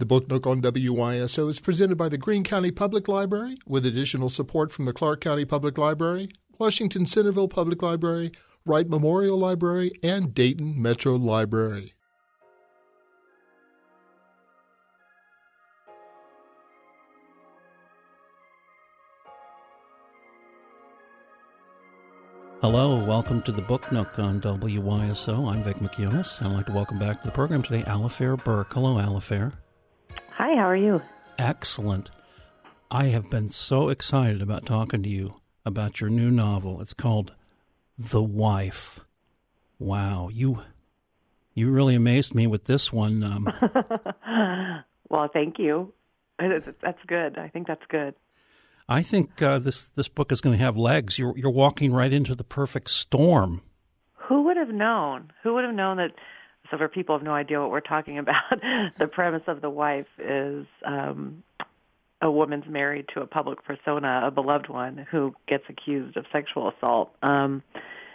The Book Nook on WYSO is presented by the Greene County Public Library with additional support from the Clark County Public Library, Washington Centerville Public Library, Wright Memorial Library, and Dayton Metro Library. Hello, welcome to the Book Nook on WYSO. I'm Vic McInnes. I'd like to welcome back to the program today Alifair Burke. Hello, Alifair. Hi, how are you? Excellent. I have been so excited about talking to you about your new novel. It's called The Wife. Wow, you really amazed me with this one. Well, thank you. That's good. I think that's good. I think this book is going to have legs. You're walking right into the perfect storm. Who would have known? Who would have known that? So for people who have no idea what we're talking about, the premise of The Wife is a woman's married to a public persona, a beloved one, who gets accused of sexual assault. And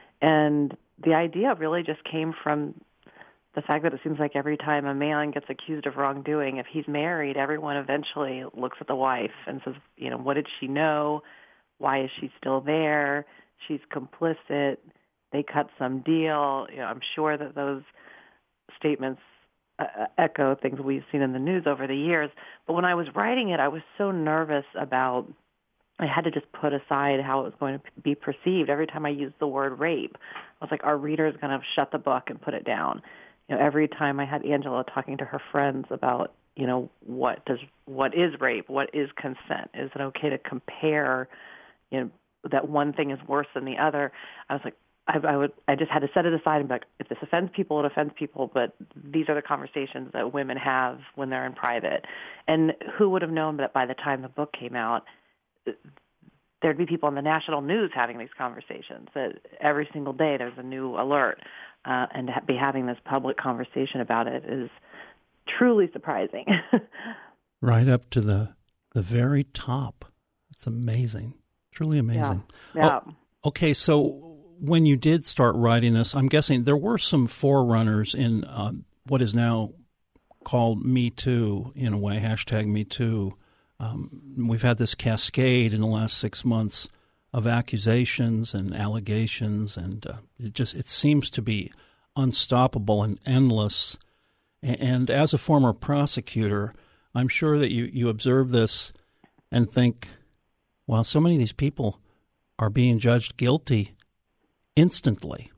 the idea really just came from the fact that it seems like every time a man gets accused of wrongdoing, if he's married, everyone eventually looks at the wife and says, you know, what did she know? Why is she still there? She's complicit. They cut some deal. You know, I'm sure that those statements echo things we've seen in the news over the years. But when I was writing it, I was so nervous about, I had to just put aside how it was going to be perceived. Every time I used the word rape, I was like, our reader is going to shut the book and put it down. You know, every time I had Angela talking to her friends about, you know, what is rape? What is consent? Is it okay to compare, you know, that one thing is worse than the other? I was like, I just had to set it aside and be like, if this offends people, it offends people, but these are the conversations that women have when they're in private. And who would have known that by the time the book came out, there'd be people on the national news having these conversations, that every single day there's a new alert. And to be having this public conversation about it is truly surprising. Right up to the very top. It's amazing. Truly amazing. Yeah. Oh, okay, so when you did start writing this, I'm guessing there were some forerunners in what is now called Me Too, in a way, hashtag Me Too. We've had this cascade in the last 6 months of accusations and allegations, and it seems to be unstoppable and endless. And as a former prosecutor, I'm sure that you observe this and think, well, so many of these people are being judged guilty instantly.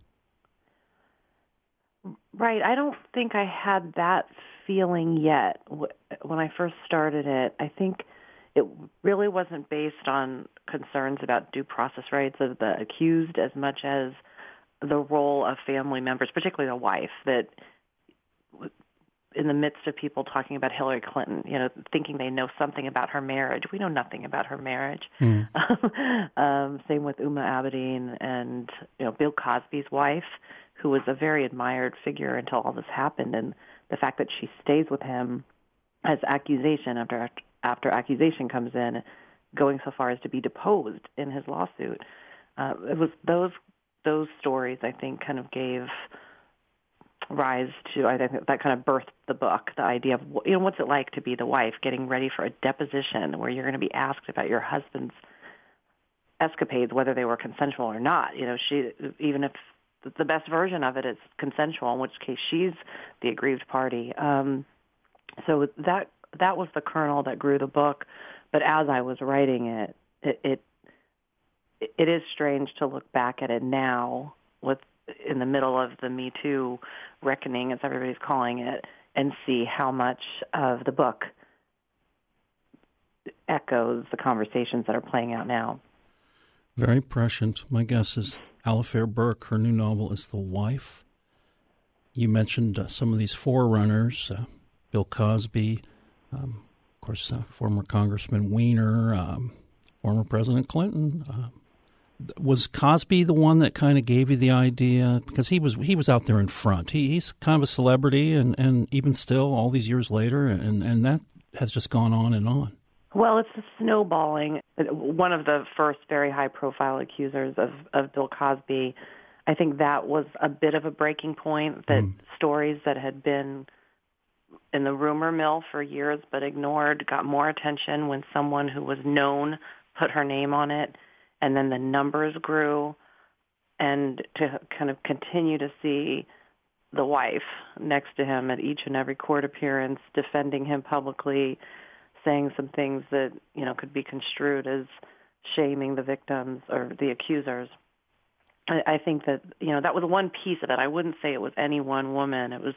Right. I don't think I had that feeling yet when I first started it. I think it really wasn't based on concerns about due process rights of the accused as much as the role of family members, particularly the wife, that in the midst of people talking about Hillary Clinton, you know, thinking they know something about her marriage. We know nothing about her marriage. Same with Uma Abedin and, you know, Bill Cosby's wife, who was a very admired figure until all this happened, and the fact that she stays with him as accusation after accusation comes in, going so far as to be deposed in his lawsuit. It was those stories, I think, kind of gave rise to, I think that kind of birthed the book, the idea of, you know, what's it like to be the wife getting ready for a deposition where you're going to be asked about your husband's escapades, whether they were consensual or not. You know, even if the best version of it is consensual, in which case she's the aggrieved party. So that was the kernel that grew the book. But as I was writing it, it is strange to look back at it now, in the middle of the Me Too reckoning, as everybody's calling it, and see how much of the book echoes the conversations that are playing out now. Very prescient. My guess is Alifair Burke, her new novel is The Wife. You mentioned some of these forerunners, Bill Cosby, of course, former Congressman Weiner, former President Clinton. Was Cosby the one that kind of gave you the idea? Because he was out there in front. He's kind of a celebrity, and even still, all these years later, and that has just gone on and on. Well, it's the snowballing. One of the first very high-profile accusers of Bill Cosby, I think that was a bit of a breaking point, that stories that had been in the rumor mill for years but ignored, got more attention when someone who was known put her name on it, and then the numbers grew, and to kind of continue to see the wife next to him at each and every court appearance, defending him publicly, saying some things that, could be construed as shaming the victims or the accusers. I think that, that was one piece of it. I wouldn't say it was any one woman. It was,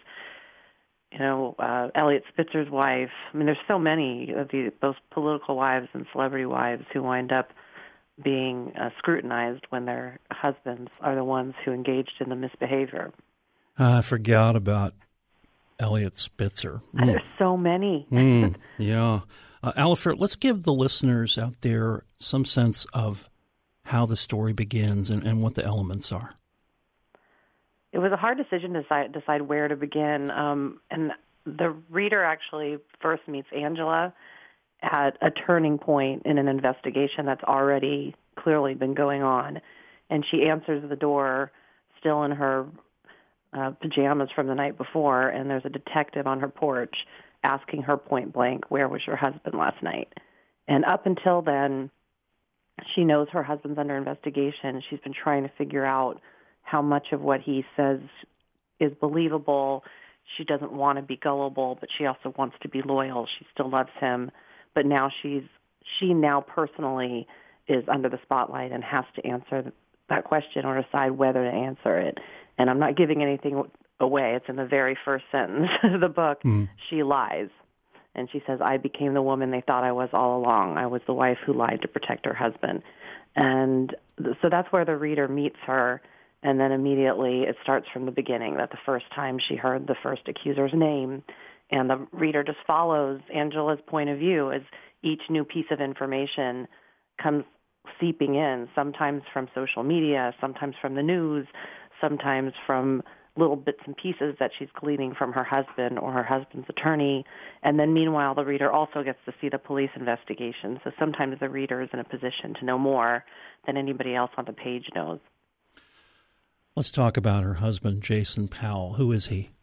Eliot Spitzer's wife. I mean, there's so many of both political wives and celebrity wives who wind up being scrutinized when their husbands are the ones who engaged in the misbehavior. I forgot about Eliot Spitzer. There's so many. Yeah. Alifer, let's give the listeners out there some sense of how the story begins and what the elements are. It was a hard decision to decide where to begin. And the reader actually first meets Angela at a turning point in an investigation that's already clearly been going on. And she answers the door still in her pajamas from the night before, and there's a detective on her porch asking her point blank, "Where was your husband last night?" And up until then, she knows her husband's under investigation. She's been trying to figure out how much of what he says is believable. She doesn't want to be gullible, but she also wants to be loyal. She still loves him, but now she now personally is under the spotlight and has to answer that question or decide whether to answer it. And I'm not giving anything away. It's in the very first sentence of the book. She lies. And she says, "I became the woman they thought I was all along. I was the wife who lied to protect her husband." And so that's where the reader meets her. And then immediately it starts from the beginning, that the first time she heard the first accuser's name. And the reader just follows Angela's point of view as each new piece of information comes seeping in, sometimes from social media, sometimes from the news, sometimes from little bits and pieces that she's gleaning from her husband or her husband's attorney. And then meanwhile, the reader also gets to see the police investigation. So sometimes the reader is in a position to know more than anybody else on the page knows. Let's talk about her husband, Jason Powell. Who is he?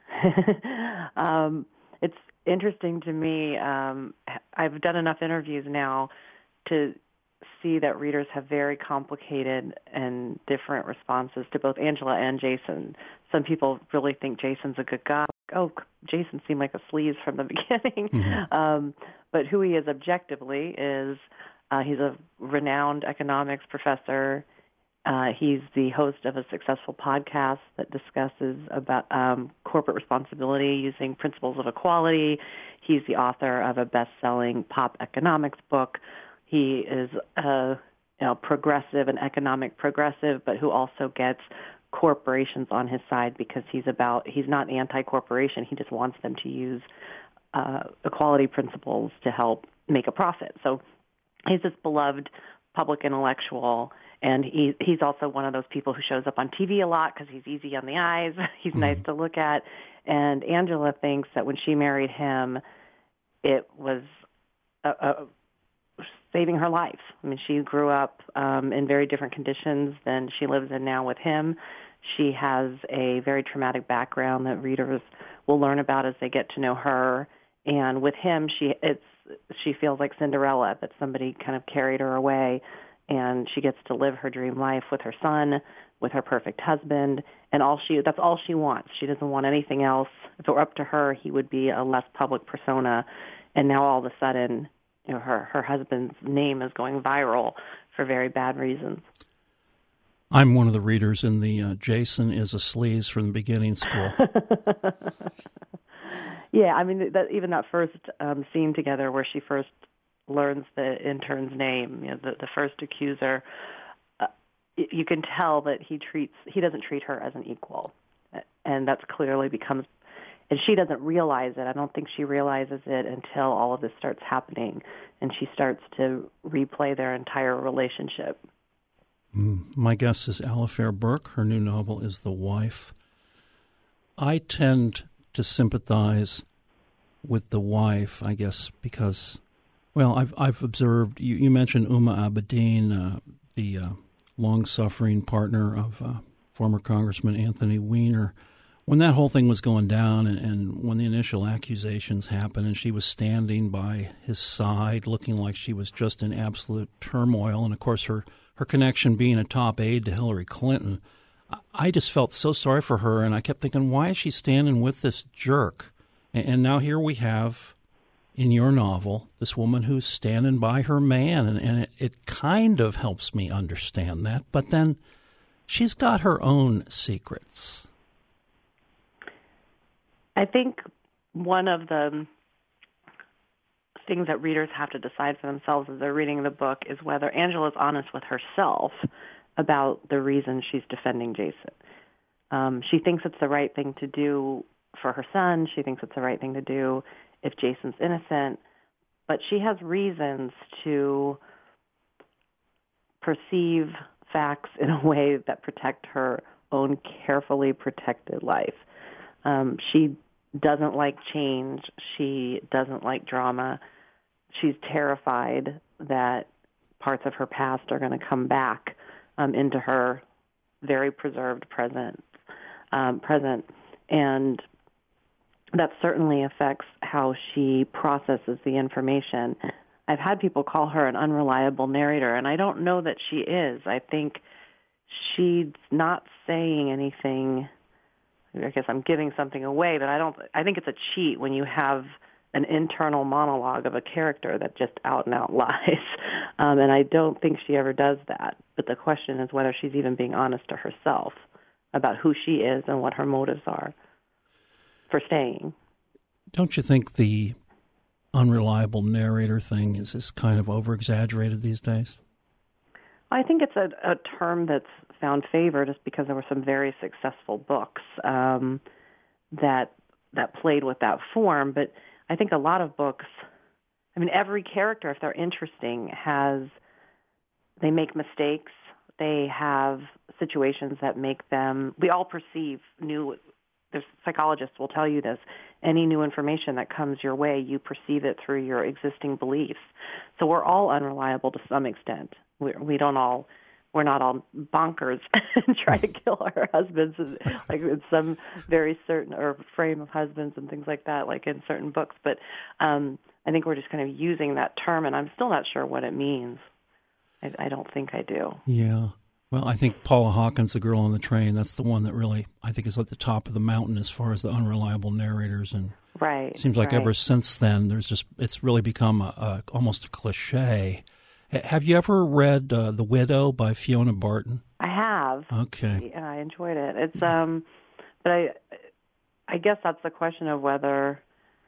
It's interesting to me. I've done enough interviews now to see that readers have very complicated and different responses to both Angela and Jason. Some people really think Jason's a good guy. Oh, Jason seemed like a sleaze from the beginning. But who he is objectively is he's a renowned economics professor. He's the host of a successful podcast that discusses about corporate responsibility using principles of equality. He's the author of a best-selling pop economics book. He is a progressive and economic progressive, but who also gets corporations on his side because he's not anti-corporation. He just wants them to use equality principles to help make a profit. So he's this beloved public intellectual, and he's also one of those people who shows up on TV a lot because he's easy on the eyes. He's nice to look at. And Angela thinks that when she married him, it was saving her life. I mean, she grew up in very different conditions than she lives in now with him. She has a very traumatic background that readers will learn about as they get to know her. And with him, she feels like Cinderella, that somebody kind of carried her away, and she gets to live her dream life with her son, with her perfect husband, and that's all she wants. She doesn't want anything else. If it were up to her, he would be a less public persona. And now all of a sudden, her husband's name is going viral for very bad reasons. I'm one of the readers in the Jason is a sleaze from the beginning school. Yeah, I mean, even that first scene together where she first learns the intern's name, the first accuser, you can tell that he doesn't treat her as an equal. And that's clearly becomes, and she doesn't realize it. I don't think she realizes it until all of this starts happening, and she starts to replay their entire relationship. My guest is Alifer Burke. Her new novel is The Wife. I tend to sympathize with the wife, I guess, because, well, I've observed, you mentioned Huma Abedin, the long-suffering partner of former Congressman Anthony Weiner. When that whole thing was going down and when the initial accusations happened and she was standing by his side looking like she was just in absolute turmoil, and of course her connection being a top aide to Hillary Clinton, I just felt so sorry for her, and I kept thinking, why is she standing with this jerk? And now here we have, in your novel, this woman who's standing by her man, and it kind of helps me understand that. But then she's got her own secrets. I think one of the things that readers have to decide for themselves as they're reading the book is whether Angela's honest with herself about the reason she's defending Jason. She thinks it's the right thing to do for her son. She thinks it's the right thing to do if Jason's innocent. But she has reasons to perceive facts in a way that protect her own carefully protected life. She doesn't like change. She doesn't like drama. She's terrified that parts of her past are going to come back into her very preserved present. And that certainly affects how she processes the information. I've had people call her an unreliable narrator, and I don't know that she is. I think she's not saying anything. I guess I'm giving something away, but I think it's a cheat when you have an internal monologue of a character that just out and out lies. And I don't think she ever does that. But the question is whether she's even being honest to herself about who she is and what her motives are for staying. Don't you think the unreliable narrator thing is kind of over-exaggerated these days? I think it's a term that's found favor just because there were some very successful books that played with that form. But I think a lot of books, I mean, every character, if they're interesting, they make mistakes. They have situations that make them, we all perceive there's psychologists will tell you this, any new information that comes your way, you perceive it through your existing beliefs. So we're all unreliable to some extent. We're not all bonkers and try to kill our husbands, like in some very certain or frame of husbands and things like that, like in certain books. But I think we're just kind of using that term, and I'm still not sure what it means. I don't think I do. Yeah. Well, I think Paula Hawkins, The Girl on the Train, that's the one that really, I think, is at the top of the mountain as far as the unreliable narrators. And right. It seems like ever since then, it's really become almost a cliche. Have you ever read The Widow by Fiona Barton? I have. Okay. Yeah, I enjoyed it. It's but I guess that's the question of whether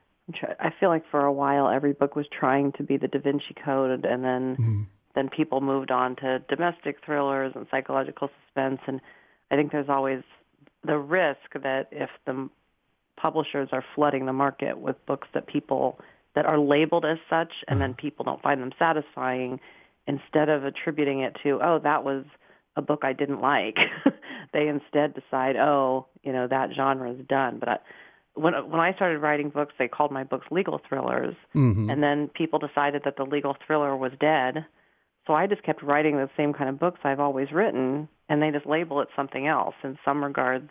I feel like for a while every book was trying to be the Da Vinci Code, and then people moved on to domestic thrillers and psychological suspense, and I think there's always the risk that if the publishers are flooding the market with books that are labeled as such, and then people don't find them satisfying, instead of attributing it to, that was a book I didn't like, they instead decide, that genre is done. But when I started writing books, they called my books legal thrillers, and then people decided that the legal thriller was dead. So I just kept writing the same kind of books I've always written, and they just label it something else. In some regards,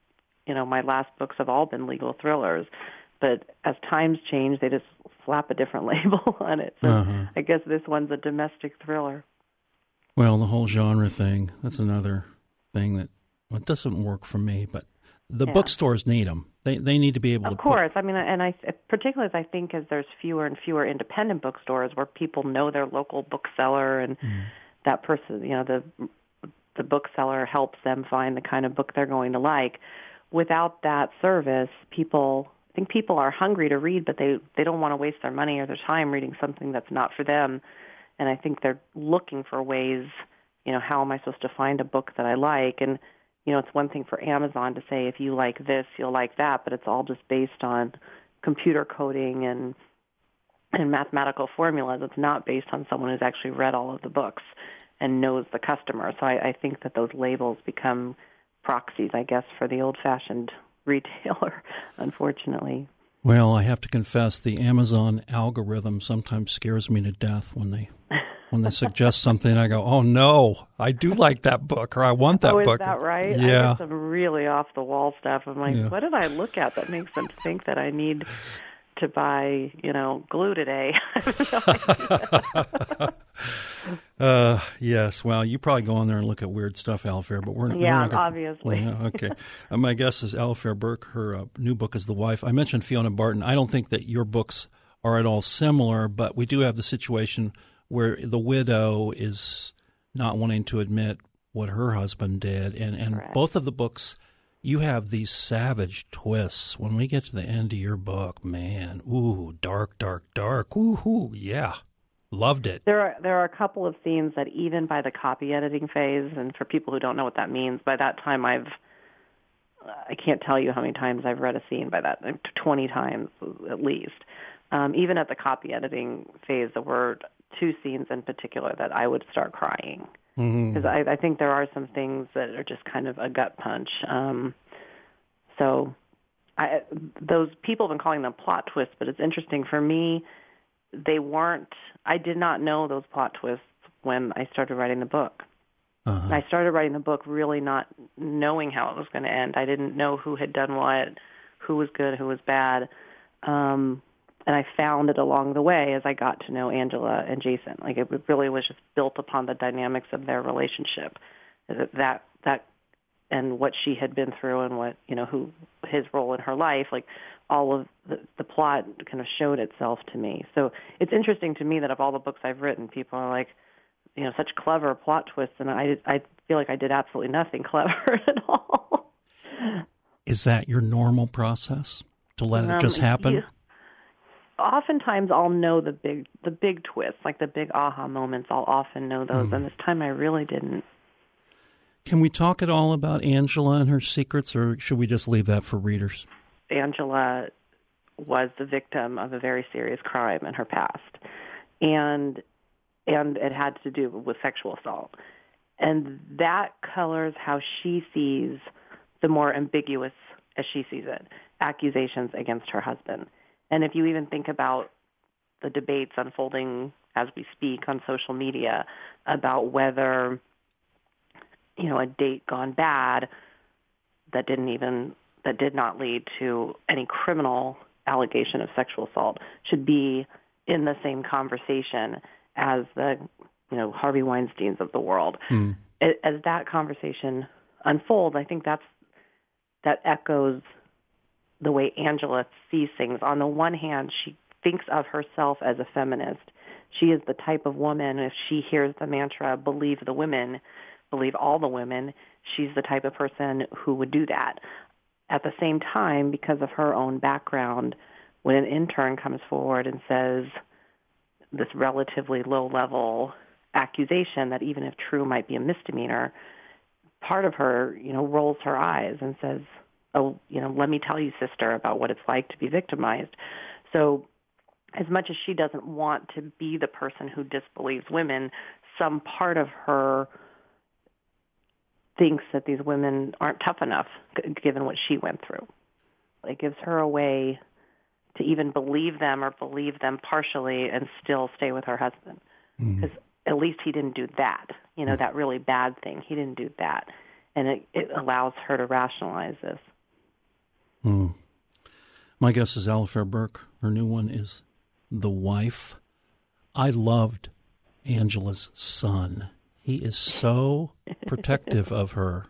my last books have all been legal thrillers. But as times change, they just slap a different label on it. So I guess this one's a domestic thriller. Well, the whole genre thing, that's another thing that doesn't work for me. But the bookstores need them. They need to be able to. Of course. I mean, and particularly as I think as there's fewer and fewer independent bookstores where people know their local bookseller and that person, the bookseller helps them find the kind of book they're going to like. Without that service, I think people are hungry to read, but they don't want to waste their money or their time reading something that's not for them. And I think they're looking for ways, how am I supposed to find a book that I like? And, it's one thing for Amazon to say, if you like this, you'll like that, but it's all just based on computer coding and mathematical formulas. It's not based on someone who's actually read all of the books and knows the customer. So I think that those labels become proxies, I guess, for the old-fashioned retailer, unfortunately. Well, I have to confess, the Amazon algorithm sometimes scares me to death when they When they suggest something, I go, oh, no, I do like that book, or I want that book. Oh, is that right? Yeah. I get some really off-the-wall stuff. I'm like, what did I look at that makes them think that I need to buy, glue today? Yes. Well, you probably go on there and look at weird stuff, Alifair, but we're not gonna, obviously. Yeah, okay. My guest is Alifair Burke. Her new book is The Wife. I mentioned Fiona Barton. I don't think that your books are at all similar, but we do have the situation where the widow is not wanting to admit what her husband did. And both of the books, you have these savage twists. When we get to the end of your book, man, ooh, dark, dark, dark. Ooh, yeah. Loved it. There are a couple of scenes that even by the copy editing phase, and for people who don't know what that means, by that time I can't tell you how many times I've read a scene by that, 20 times at least. Even at the copy editing phase, there were two scenes in particular that I would start crying. Because I think there are some things that are just kind of a gut punch. Those people have been calling them plot twists, but it's interesting for me, they weren't. I did not know those plot twists when I started writing the book. And I started writing the book really not knowing how it was going to end. I didn't know who had done what, who was good, who was bad. And I found it along the way as I got to know Angela and Jason. Like, it really was just built upon the dynamics of their relationship. That and what she had been through and what, who his role in her life, like all of the plot kind of showed itself to me. So it's interesting to me that of all the books I've written, people are like, such clever plot twists, and I feel like I did absolutely nothing clever at all. Is that your normal process, to let it just happen? Yeah. Oftentimes I'll know the big twists, like the big aha moments. I'll often know those, and this time I really didn't. Can we talk at all about Angela and her secrets, or should we just leave that for readers? Angela was the victim of a very serious crime in her past, and it had to do with sexual assault. And that colors how she sees the more ambiguous, as she sees it, accusations against her husband. And if you even think about the debates unfolding as we speak on social media about whether, a date gone bad that did not lead to any criminal allegation of sexual assault should be in the same conversation as the, Harvey Weinsteins of the world. As that conversation unfolds, I think that echoes the way Angela sees things. On the one hand, she thinks of herself as a feminist. She is the type of woman, if she hears the mantra, believe the women, believe all the women, she's the type of person who would do that. At the same time, because of her own background, when an intern comes forward and says this relatively low-level accusation that even if true might be a misdemeanor, part of her, rolls her eyes and says, oh, let me tell you, sister, about what it's like to be victimized. So as much as she doesn't want to be the person who disbelieves women, some part of her thinks that these women aren't tough enough, given what she went through. It gives her a way to even believe them or believe them partially and still stay with her husband. Because at least he didn't do that, that really bad thing. He didn't do that. And it allows her to rationalize this. My guest is Alifair Burke. Her new one is The Wife. I loved Angela's son. He is so protective of her.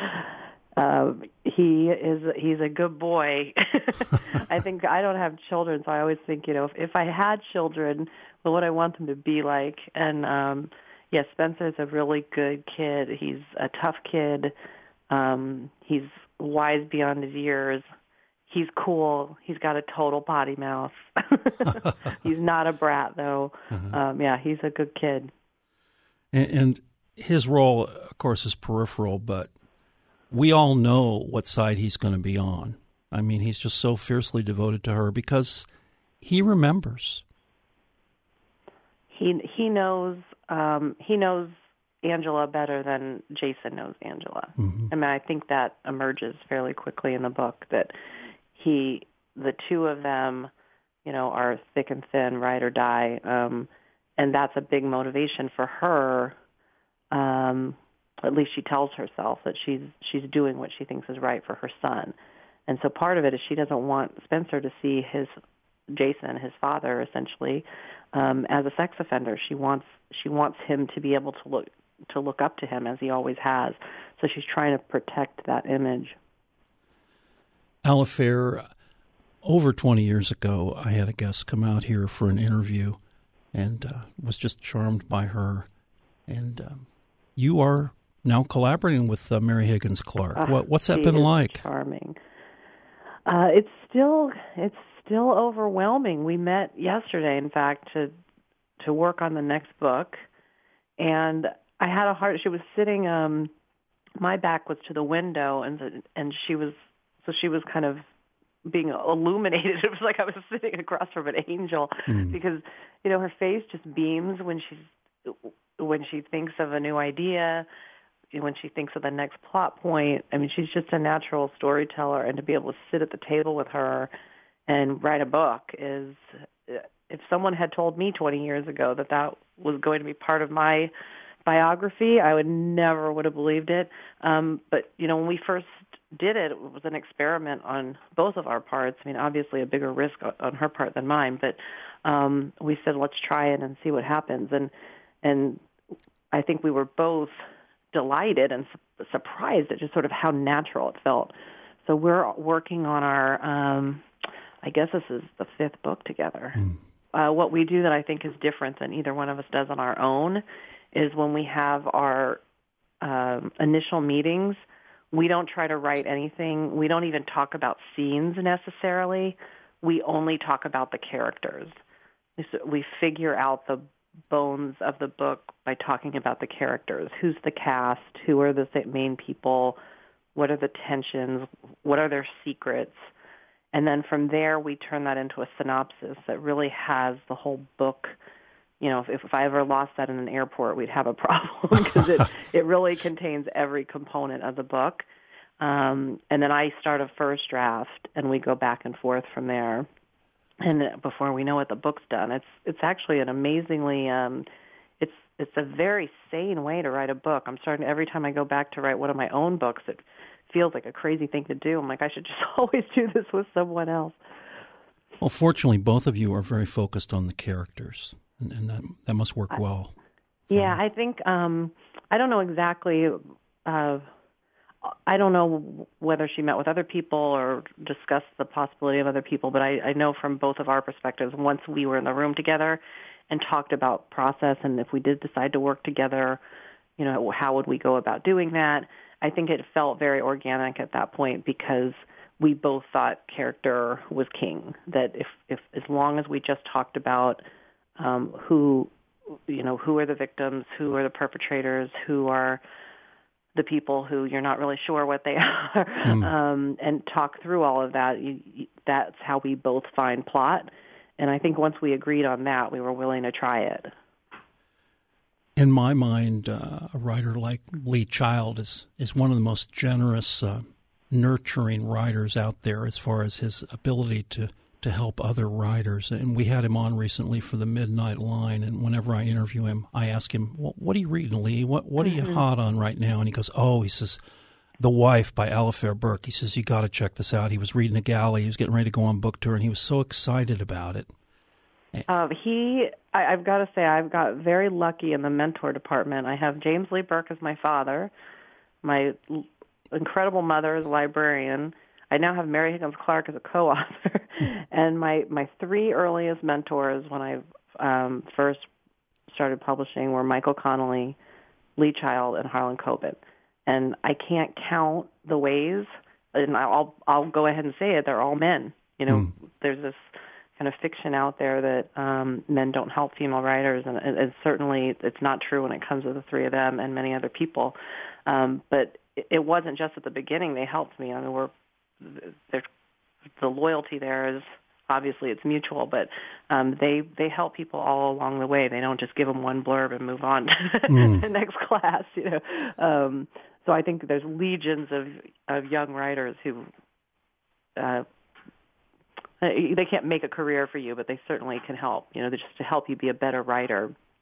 He's a good boy. I think I don't have children, so I always think, if I had children, what would I want them to be like? And Spencer's a really good kid. He's a tough kid. He's wise beyond his years. He's cool. He's got a total potty mouth. He's not a brat, though. He's a good kid. And his role, of course, is peripheral, but we all know what side he's going to be on. I mean, he's just so fiercely devoted to her because he remembers. He knows Angela better than Jason knows Angela. I mean, I think that emerges fairly quickly in the book that the two of them, are thick and thin, ride or die. and that's a big motivation for her. At least she tells herself that she's doing what she thinks is right for her son. And so part of it is she doesn't want Spencer to see Jason, his father, essentially, as a sex offender. She wants him to be able to look up to him as he always has. So she's trying to protect that image. Alifair, over 20 years ago, I had a guest come out here for an interview and was just charmed by her. And you are now collaborating with Mary Higgins Clark. What's that been like? Charming. It's still overwhelming. We met yesterday, in fact, to work on the next book, and I had a hard. She was sitting. My back was to the window, and she was kind of being illuminated. It was like I was sitting across from an angel because her face just beams when she thinks of a new idea, when she thinks of the next plot point. I mean, she's just a natural storyteller, and to be able to sit at the table with her and write a book is, if someone had told me 20 years ago that was going to be part of my biography, I would have believed it. But, when we first did it, it was an experiment on both of our parts. I mean, obviously a bigger risk on her part than mine, but we said, let's try it and see what happens. And I think we were both delighted and surprised at just sort of how natural it felt. So we're working on our, I guess this is the 5th book together. What we do that I think is different than either one of us does on our own is when we have our initial meetings, we don't try to write anything. We don't even talk about scenes necessarily. We only talk about the characters. We figure out the bones of the book by talking about the characters. Who's the cast? Who are the main people? What are the tensions? What are their secrets? And then from there, we turn that into a synopsis that really has the whole book. If I ever lost that in an airport, we'd have a problem because it really contains every component of the book. And then I start a first draft, and we go back and forth from there. And before we know it, the book's done. It's actually an amazingly it's a very sane way to write a book. I'm starting every time I go back to write one of my own books, it feels like a crazy thing to do. I'm like, I should just always do this with someone else. Well, fortunately, both of you are very focused on the characters, and that must work well. Yeah, I think I don't know exactly. I don't know whether she met with other people or discussed the possibility of other people, but I know from both of our perspectives, once we were in the room together and talked about process, and if we did decide to work together, how would we go about doing that? I think it felt very organic at that point because we both thought character was king. That if as long as we just talked about who are the victims, who are the perpetrators, who are the people who you're not really sure what they are, and talk through all of that, that's how we both find plot. And I think once we agreed on that, we were willing to try it. In my mind, a writer like Lee Child is one of the most generous, nurturing writers out there as far as his ability to help other writers. And we had him on recently for the Midnight Line, and whenever I interview him, I ask him, what are you reading, Lee? What are you hot on right now? And he goes, he says, The Wife by Alifair Burke. He says, you got to check this out. He was reading a galley. He was getting ready to go on book tour, and he was so excited about it. I've got to say, I've got very lucky in the mentor department. I have James Lee Burke as my father, my incredible mother as a librarian. I now have Mary Higgins Clark as a co-author. And my 3 earliest mentors when I first started publishing were Michael Connelly, Lee Child, and Harlan Coben. And I can't count the ways, and I'll go ahead and say it, they're all men. There's this kind of fiction out there that men don't help female writers, and certainly it's not true when it comes to the 3 of them and many other people. But it wasn't just at the beginning they helped me. I mean, the loyalty there is obviously it's mutual, but they help people all along the way. They don't just give them one blurb and move on to the next class. So I think there's legions of young writers who they can't make a career for you, but they certainly can help. Just to help you be a better writer.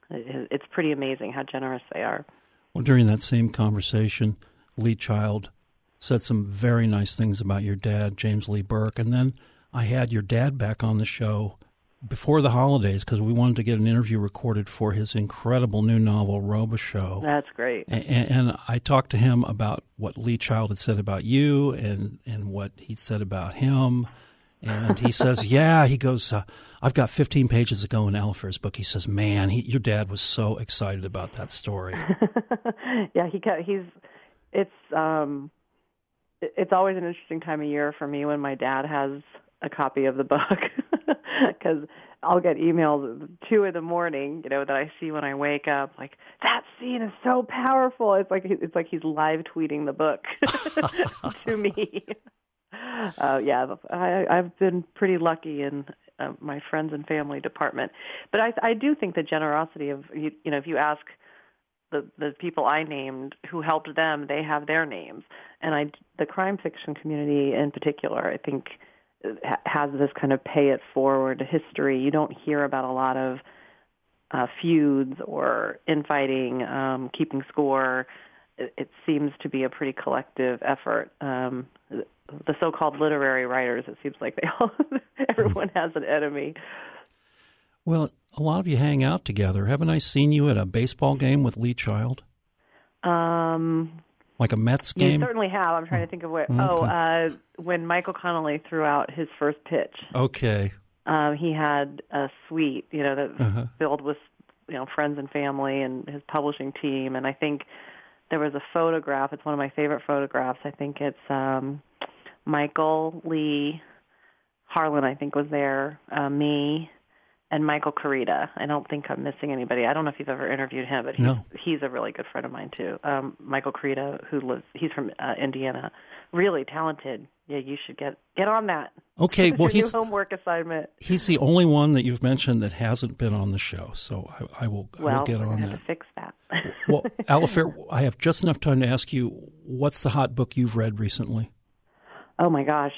It's pretty amazing how generous they are. Well, during that same conversation, Lee Child said some very nice things about your dad, James Lee Burke, and then I had your dad back on the show before the holidays because we wanted to get an interview recorded for his incredible new novel, Robichaux. That's great. And I talked to him about what Lee Child had said about you and what he said about him. And he says, he goes, I've got 15 pages to go in Alifair's book. He says, man, your dad was so excited about that story. Yeah, it's always an interesting time of year for me when my dad has a copy of the book because I'll get emails at 2 a.m, that I see when I wake up, like, that scene is so powerful. It's like he's live tweeting the book to me. I've been pretty lucky in my friends and family department, but I do think the generosity of if you ask the people I named who helped them, they have their names, and the crime fiction community in particular, I think, has this kind of pay it forward history. You don't hear about a lot of feuds or infighting, keeping score. It seems to be a pretty collective effort. The so-called literary writers, it seems like everyone has an enemy. Well, a lot of you hang out together. Haven't I seen you at a baseball game with Lee Child? Like a Mets game? You certainly have. I'm trying to think of what. Okay. When Michael Connolly threw out his first pitch. Okay. He had a suite, that filled with, friends and family and his publishing team. And I think there was a photograph. It's one of my favorite photographs. I think it's Michael, Lee, Harlan, I think, was there, me, and Michael Carita. I don't think I'm missing anybody. I don't know if you've ever interviewed him, but he's a really good friend of mine too. Michael Carita, he's from Indiana, really talented. Yeah, you should get on that. Okay, well, he's new homework assignment. He's the only one that you've mentioned that hasn't been on the show, so I will get on that. Have to fix that. Well, Alifair, I have just enough time to ask you, what's the hot book you've read recently? Oh my gosh.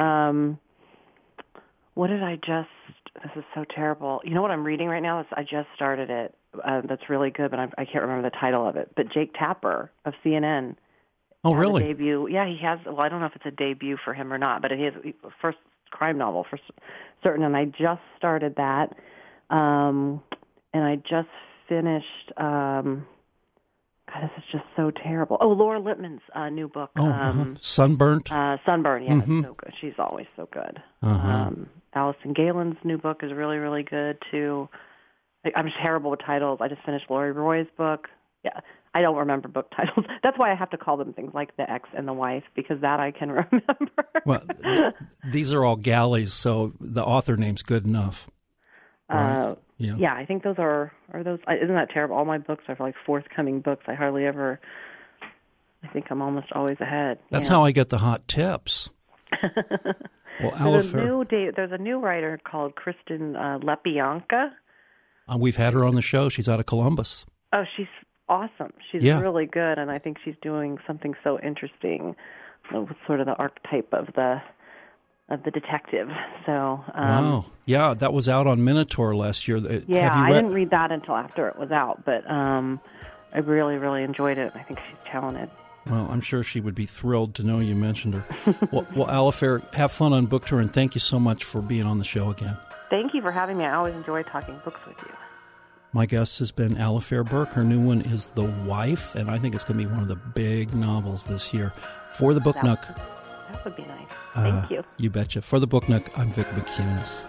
What did I just? This is so terrible. You know what I'm reading right now? I just started it. That's really good, but I can't remember the title of it. But Jake Tapper of CNN. Oh, really? Debut. Yeah, he has. Well, I don't know if it's a debut for him or not, but it is first crime novel for certain. And I just started that, and I just finished. God, this is just so terrible. Oh, Laura Lippman's new book. Sunburnt? Sunburnt, yeah. It's so good. She's always so good. Allison Galen's new book is really, really good, too. I'm just terrible with titles. I just finished Lori Roy's book. Yeah, I don't remember book titles. That's why I have to call them things like The Ex and the Wife, because that I can remember. Well, these are all galleys, so the author name's good enough. Right? Yeah, I think those are those. Isn't that terrible? All my books are like forthcoming books. I hardly ever. I think I'm almost always ahead. That's how I get the hot tips. Well, Alifair, there's a new writer called Kristen Lepianka. We've had her on the show. She's out of Columbus. Oh, she's awesome. She's really good, and I think she's doing something so interesting, with sort of the archetype of the detective. So wow, yeah, that was out on Minotaur last year. I didn't read that until after it was out, but I really, really enjoyed it. I think she's talented. Well, I'm sure she would be thrilled to know you mentioned her. well, Alifair, have fun on book tour, and thank you so much for being on the show again. Thank you for having me. I always enjoy talking books with you. My guest has been Alifair Burke. Her new one is The Wife, and I think it's going to be one of the big novels this year. For the Book Nook. That would be nice. Thank you. You betcha. For the Book Nook, I'm Vic McCunis.